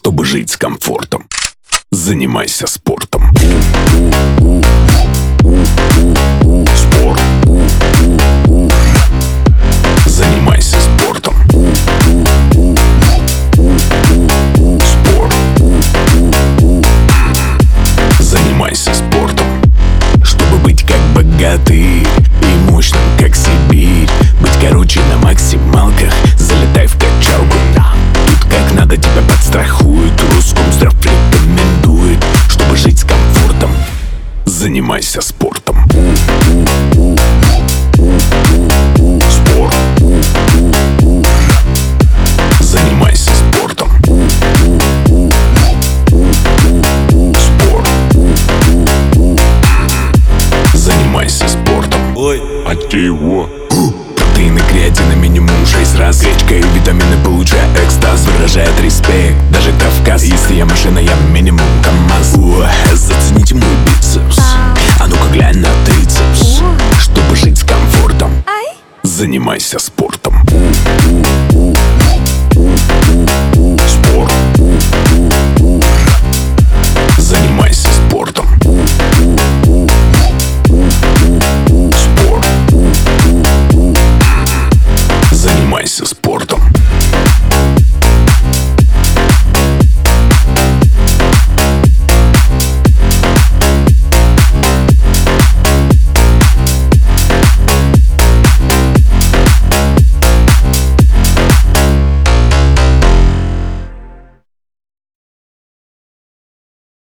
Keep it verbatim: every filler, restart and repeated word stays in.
чтобы жить с комфортом. Занимайся спортом. Спорт. Занимайся спортом. Спорт. Занимайся спортом. Чтобы быть как богатый и мощным, как Сибирь. Быть короче на максималках. Залетай в качалку. Тут как надо тебя подстрахуют. Русскомздрав рекомендует. Чтобы жить с комфортом. Занимайся спортом. Спорт. Занимайся спортом. Спорт. Занимайся спортом. Ой, а чего? Протеины, креатина, минимум шесть раз. Гречка и витамины, получая экстаз. Выражает респект, даже Кавказ. Если я машина, я минимум КамАЗ. О, зацените мой бицепс. А ну-ка глянь на трицепс. Чтобы жить с комфортом. Занимайся спортом.